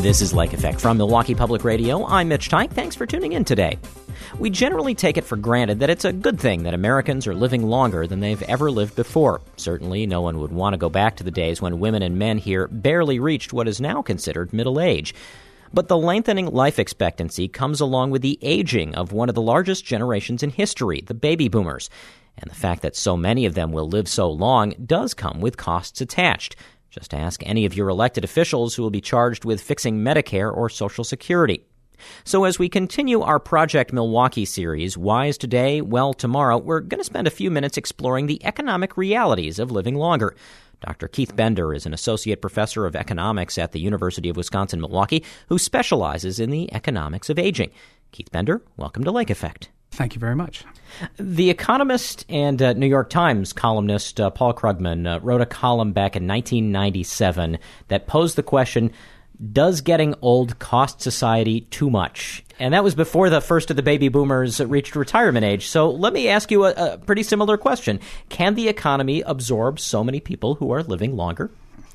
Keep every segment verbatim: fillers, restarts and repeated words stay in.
This is Lake Effect from Milwaukee Public Radio. I'm Mitch Teich. Thanks for tuning in today. We generally take it for granted that it's a good thing that Americans are living longer than they've ever lived before. Certainly, no one would want to go back to the days when women and men here barely reached what is now considered middle age. But the lengthening life expectancy comes along with the aging of one of the largest generations in history, the baby boomers. And the fact that so many of them will live so long does come with costs attached. Just ask any of your elected officials who will be charged with fixing Medicare or Social Security. So as we continue our Project Milwaukee series, Wise Today, Well Tomorrow, we're going to spend a few minutes exploring the economic realities of living longer. Doctor Keith Bender is an associate professor of economics at the University of Wisconsin-Milwaukee who specializes in the economics of aging. Keith Bender, welcome to Lake Effect. Thank you very much. The Economist and uh, New York Times columnist uh, Paul Krugman uh, wrote a column back in nineteen ninety-seven that posed the question, does getting old cost society too much? And that was before the first of the baby boomers reached retirement age. So let me ask you a, a pretty similar question. Can the economy absorb so many people who are living longer?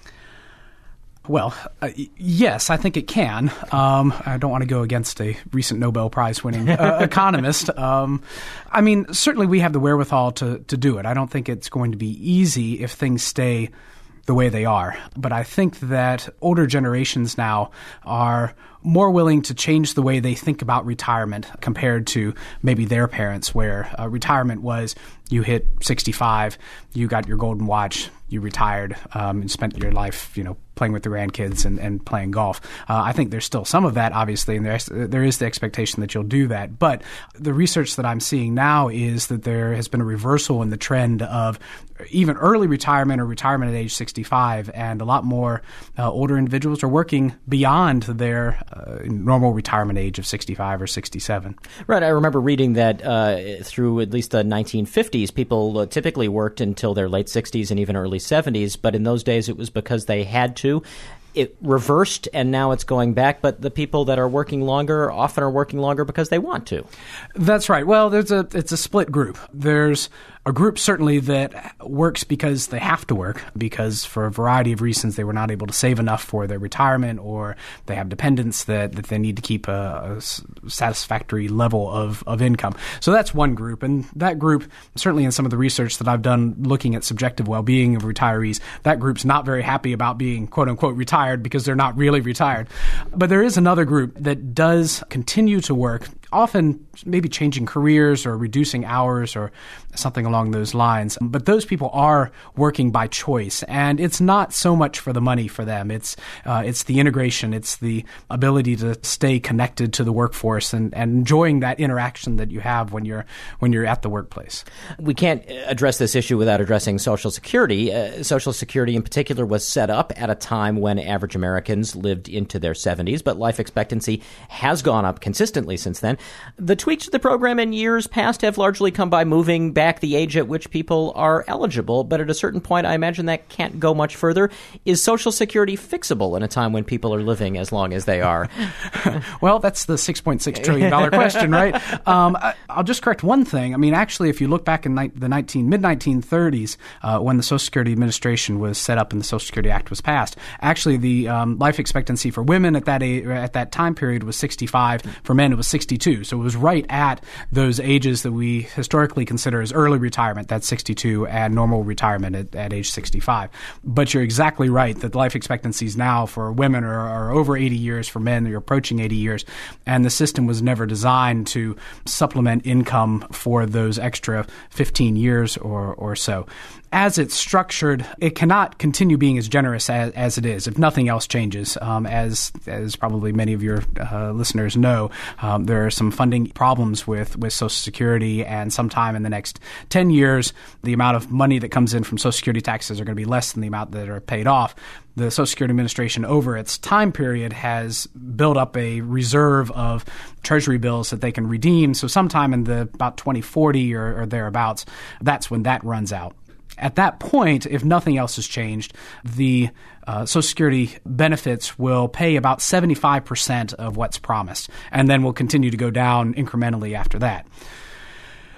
Well, uh, yes, I think it can. Um, I don't want to go against a recent Nobel Prize-winning uh, economist. Um, I mean, certainly we have the wherewithal to, to do it. I don't think it's going to be easy if things stay the way they are. But I think that older generations now are more willing to change the way they think about retirement compared to maybe their parents, where uh, retirement was you hit sixty-five, you got your golden watch, you retired, um, and spent your life, you know, playing with the grandkids and, and playing golf. Uh, I think there's still some of that, obviously, and there's, there is the expectation that you'll do that. But the research that I'm seeing now is that there has been a reversal in the trend of even early retirement or retirement at age sixty-five, and a lot more uh, older individuals are working beyond their uh, normal retirement age of sixty-five or sixty-seven. Right. I remember reading that uh, through at least the nineteen fifties, people uh, typically worked until their late sixties and even early seventies, but in those days it was because they had to. It reversed, and now it's going back, but the people that are working longer often are working longer because they want to. That's right. Well, there's a it's a split group. There's a group certainly that works because they have to work, because for a variety of reasons they were not able to save enough for their retirement, or they have dependents that, that they need to keep a, a satisfactory level of, of income. So that's one group. And that group, certainly in some of the research that I've done looking at subjective well-being of retirees, that group's not very happy about being quote-unquote retired because they're not really retired. But there is another group that does continue to work, often maybe changing careers or reducing hours or something along those lines. But those people are working by choice, and it's not so much for the money for them. It's uh, it's the integration. It's the ability to stay connected to the workforce and, and enjoying that interaction that you have when you're when you're at the workplace. We can't address this issue without addressing Social Security. Uh, Social Security in particular was set up at a time when average Americans lived into their seventies, but life expectancy has gone up consistently since then. The tweaks to the program in years past have largely come by moving back the age at which people are eligible, but at a certain point, I imagine that can't go much further. Is Social Security fixable in a time when people are living as long as they are? Well, that's the six point six trillion dollars question, right? Um, I, I'll just correct one thing. I mean, actually, if you look back in ni- the nineteen, mid nineteen thirties, uh, when the Social Security Administration was set up and the Social Security Act was passed, actually the um, life expectancy for women at that age, at that time period was sixty-five. For men, it was sixty-two. So it was right at those ages that we historically consider as early retirement, that's sixty-two, and normal retirement at, at age sixty-five. But you're exactly right that life expectancies now for women are, are over eighty years, for men they're approaching eighty years, and the system was never designed to supplement income for those extra fifteen years or, or so. As it's structured, it cannot continue being as generous as, as it is if nothing else changes. Um, as as probably many of your uh, listeners know, um, there are some funding problems with, with Social Security, and sometime in the next ten years, the amount of money that comes in from Social Security taxes are going to be less than the amount that are paid off. The Social Security Administration, over its time period, has built up a reserve of Treasury bills that they can redeem. So sometime in the about twenty forty or, or thereabouts, that's when that runs out. At that point, if nothing else has changed, the uh, Social Security benefits will pay about seventy-five percent of what's promised, and then will continue to go down incrementally after that.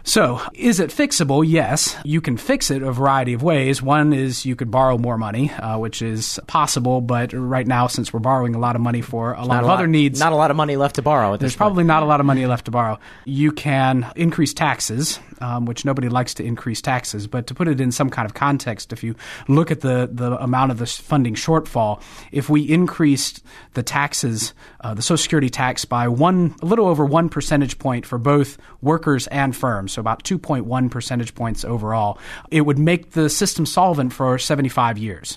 So, is it fixable? Yes. You can fix it a variety of ways. One is you could borrow more money, uh, which is possible, but right now, since we're borrowing a lot of money for a lot of a other lot, needs... Not a lot of money left to borrow at this There's point. probably not a lot of money left to borrow. You can increase taxes, um, which nobody likes to increase taxes, but to put it in some kind of context, if you look at the, the amount of the funding shortfall, if we increased the taxes, uh, the Social Security tax by one, a little over one percentage point for both workers and firms, so about two point one percentage points overall, it would make the system solvent for seventy-five years.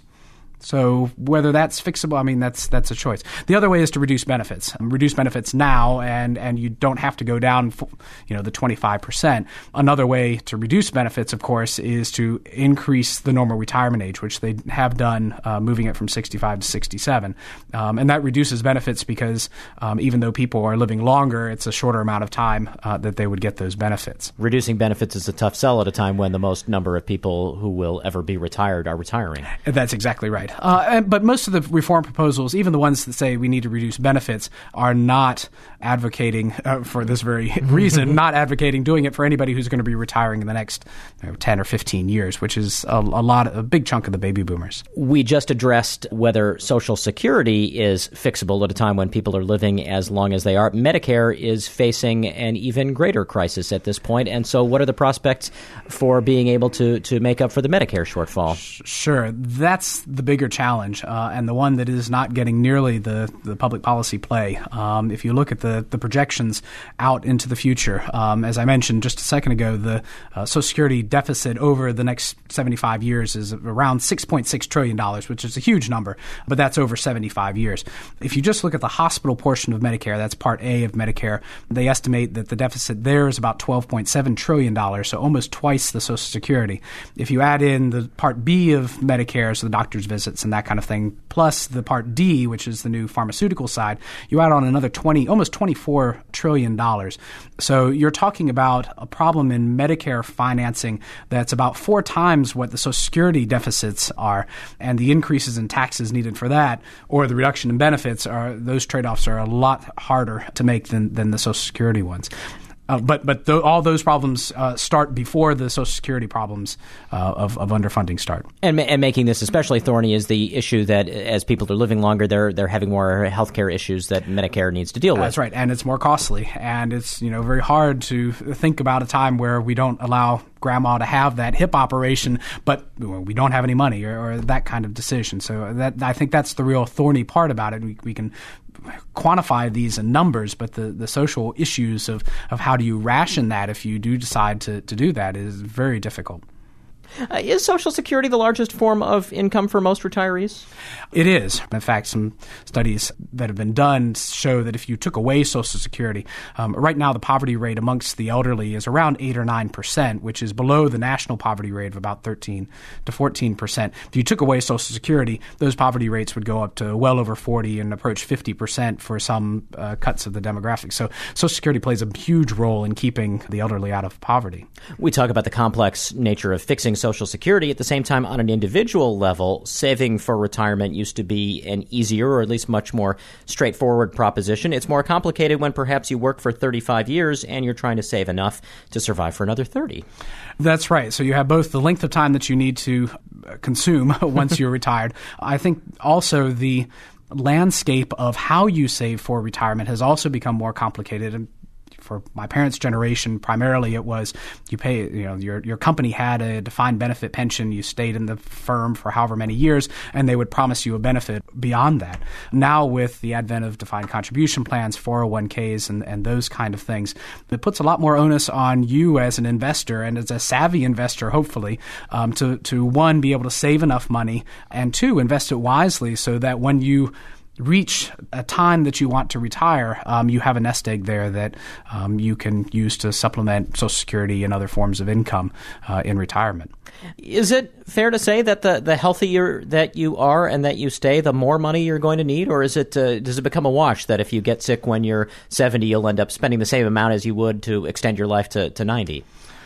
So whether that's fixable, I mean, that's that's a choice. The other way is to reduce benefits. Reduce benefits now, and, and you don't have to go down, you know, the twenty-five percent. Another way to reduce benefits, of course, is to increase the normal retirement age, which they have done, uh, moving it from sixty-five to sixty-seven. Um, and that reduces benefits because um, even though people are living longer, it's a shorter amount of time uh, that they would get those benefits. Reducing benefits is a tough sell at a time when the most number of people who will ever be retired are retiring. That's exactly right. Uh, and, but most of the reform proposals, even the ones that say we need to reduce benefits, are not advocating uh, for this very reason, not advocating doing it for anybody who's going to be retiring in the next you know, ten or fifteen years, which is a, a lot, a big chunk of the baby boomers. We just addressed whether Social Security is fixable at a time when people are living as long as they are. Medicare is facing an even greater crisis at this point. And so what are the prospects for being able to, to make up for the Medicare shortfall? Sure. That's the bigger challenge, uh, and the one that is not getting nearly the, the public policy play. Um, if you look at the, the projections out into the future, um, as I mentioned just a second ago, the uh, Social Security deficit over the next seventy-five years is around six point six trillion dollars, which is a huge number, but that's over seventy-five years. If you just look at the hospital portion of Medicare, that's Part A of Medicare, they estimate that the deficit there is about twelve point seven trillion dollars, so almost twice the Social Security. If you add in the Part B of Medicare, so the doctor's visits and that kind of thing, plus the Part D, which is the new pharmaceutical side, you add on another twenty, almost twenty-four trillion dollars. So you're talking about a problem in Medicare financing that's about four times what the Social Security deficits are, and the increases in taxes needed for that, or the reduction in benefits, are those trade-offs are a lot harder to make than, than the Social Security ones. Uh, but but th- all those problems uh, start before the Social Security problems uh, of, of underfunding start. And, ma- and making this especially thorny is the issue that as people are living longer, they're they're having more healthcare issues that Medicare needs to deal with. That's right, and it's more costly, and it's you know very hard to think about a time where we don't allow grandma to have that hip operation, but we don't have any money, or, or that kind of decision. So that I think that's the real thorny part about it. We, we can quantify these in numbers, but the, the social issues of, of how do you ration that if you do decide to, to do that is very difficult. Uh, is Social Security the largest form of income for most retirees? It is. In fact, some studies that have been done show that if you took away Social Security, um, right now the poverty rate amongst the elderly is around eight or nine percent, which is below the national poverty rate of about thirteen to fourteen percent. If you took away Social Security, those poverty rates would go up to well over forty and approach fifty percent for some uh, cuts of the demographics. So Social Security plays a huge role in keeping the elderly out of poverty. We talk about the complex nature of fixing Social Security. At the same time, on an individual level, saving for retirement used to be an easier or at least much more straightforward proposition. It's more complicated when perhaps you work for thirty-five years and you're trying to save enough to survive for another thirty. That's right. So you have both the length of time that you need to consume once you're retired. I think also the landscape of how you save for retirement has also become more complicated. And for my parents' generation, primarily it was you pay, you know, your your company had a defined benefit pension. You stayed in the firm for however many years, and they would promise you a benefit beyond that. Now, with the advent of defined contribution plans, four oh one k's, and, and those kind of things, it puts a lot more onus on you as an investor and as a savvy investor, hopefully, um, to, to, one, be able to save enough money, and two, invest it wisely so that when you reach a time that you want to retire, um, you have a nest egg there that um, you can use to supplement Social Security and other forms of income uh, in retirement. Is it fair to say that the, the healthier that you are and that you stay, the more money you're going to need? Or is it uh, does it become a wash that if you get sick when you're seventy, you'll end up spending the same amount as you would to extend your life to, to ninety?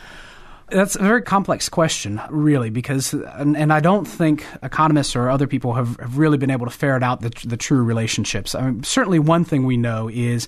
That's a very complex question, really, because, and, and I don't think economists or other people have, have really been able to ferret out the, the true relationships. I mean, certainly one thing we know is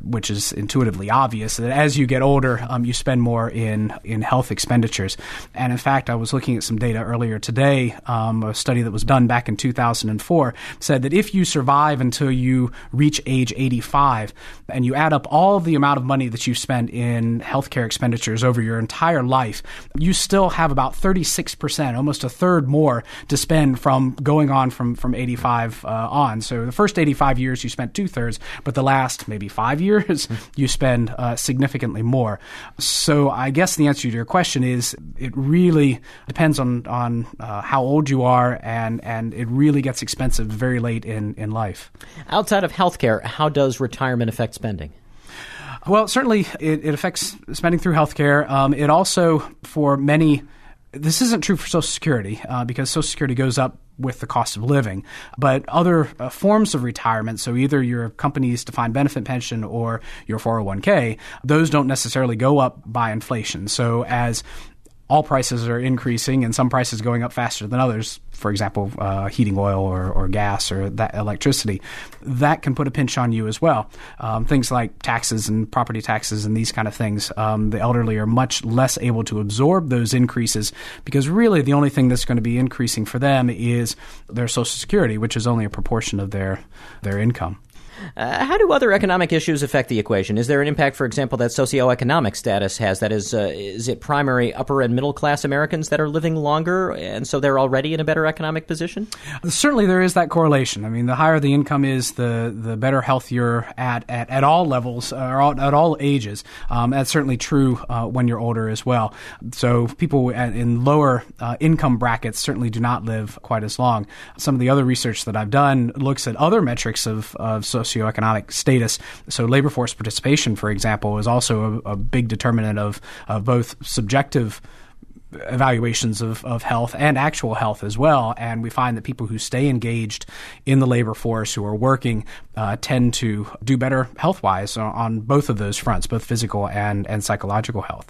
which is intuitively obvious that as you get older, um, you spend more in, in health expenditures. And in fact, I was looking at some data earlier today, um, a study that was done back in two thousand four said that if you survive until you reach age eighty-five and you add up all of the amount of money that you spend in healthcare expenditures over your entire life, you still have about thirty-six percent, almost a third more to spend from going on from, from eighty-five uh, on. So the first eighty-five years you spent two-thirds, but the last maybe five years you spend uh, significantly more. So I guess the answer to your question is it really depends on, on uh, how old you are, and, and it really gets expensive very late in, in life. Outside of healthcare, how does retirement affect spending? Well, certainly it, it affects spending through healthcare. Um, it also, for many, this isn't true for Social Security uh, because Social Security goes up with the cost of living. But other uh, forms of retirement, so either your company's defined benefit pension or your four oh one k, those don't necessarily go up by inflation. So as all prices are increasing and some prices going up faster than others, for example, uh, heating oil or, or gas or that electricity, that can put a pinch on you as well. Um, things like taxes and property taxes and these kind of things, um, the elderly are much less able to absorb those increases because really the only thing that's going to be increasing for them is their Social Security, which is only a proportion of their their income. Uh, how do other economic issues affect the equation? Is there an impact, for example, that socioeconomic status has? That is, uh, is it primary upper and middle class Americans that are living longer, and so they're already in a better economic position? Certainly there is that correlation. I mean, the higher the income is, the the better health you're at at, at all levels, or all, at all ages. Um, that's certainly true uh, when you're older as well. So people in lower uh, income brackets certainly do not live quite as long. Some of the other research that I've done looks at other metrics of, of socioeconomic socioeconomic status. So labor force participation, for example, is also a, a big determinant of, of both subjective evaluations of, of health and actual health as well. And we find that people who stay engaged in the labor force, who are working, uh, tend to do better health-wise on, on both of those fronts, both physical and, and psychological health.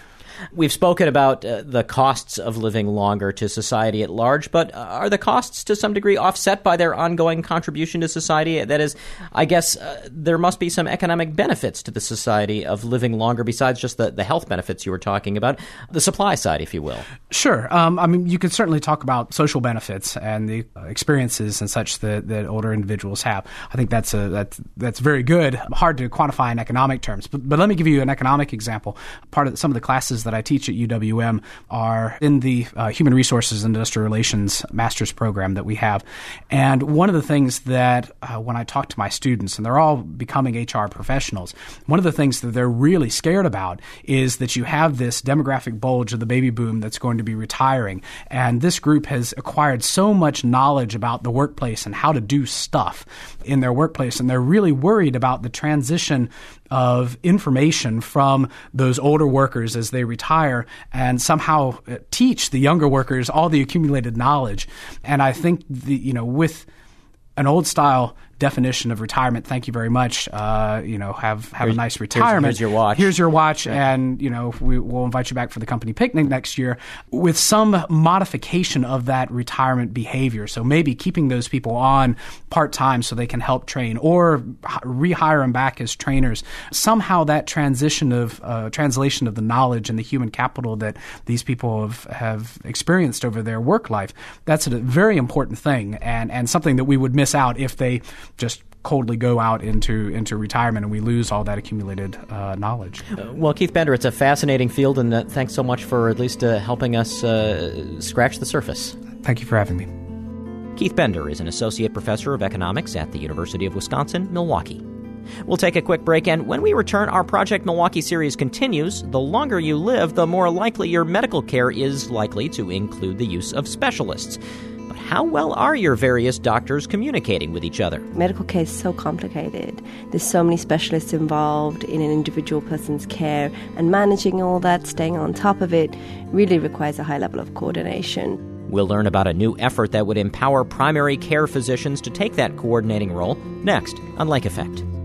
We've spoken about uh, the costs of living longer to society at large, but are the costs to some degree offset by their ongoing contribution to society? That is, I guess uh, there must be some economic benefits to the society of living longer besides just the, the health benefits you were talking about, the supply side, if you will. Sure. Um, I mean, you could certainly talk about social benefits and the experiences and such that, that older individuals have. I think that's a that's that's very good. Hard to quantify in economic terms, but but let me give you an economic example. Part of some of the classes that that I teach at U W M are in the uh, Human Resources and Industrial Relations master's program that we have. And one of the things that uh, when I talk to my students, and they're all becoming H R professionals, one of the things that they're really scared about is that you have this demographic bulge of the baby boom that's going to be retiring. And this group has acquired so much knowledge about the workplace and how to do stuff in their workplace. And they're really worried about the transition of information from those older workers as they retire and somehow teach the younger workers all the accumulated knowledge. And I think, the, you know, with an old style definition of retirement, thank you very much, uh, you know, have, have here's, a nice retirement. Here's, here's your watch. Here's your watch, yeah. And, you know, we, we'll invite you back for the company picnic next year with some modification of that retirement behavior. So maybe keeping those people on part-time so they can help train or rehire them back as trainers. Somehow that transition of, uh, translation of the knowledge and the human capital that these people have, have experienced over their work life, that's a very important thing and, and something that we would miss out if they just coldly go out into into retirement and we lose all that accumulated uh, knowledge. Uh, well, Keith Bender, it's a fascinating field, and uh, thanks so much for at least uh, helping us uh, scratch the surface. Thank you for having me. Keith Bender is an associate professor of economics at the University of Wisconsin-Milwaukee. We'll take a quick break, and when we return, our Project Milwaukee series continues. The longer you live, the more likely your medical care is likely to include the use of specialists. But how well are your various doctors communicating with each other? Medical care is so complicated. There's so many specialists involved in an individual person's care, and managing all that, staying on top of it, really requires a high level of coordination. We'll learn about a new effort that would empower primary care physicians to take that coordinating role next on Lake Effect.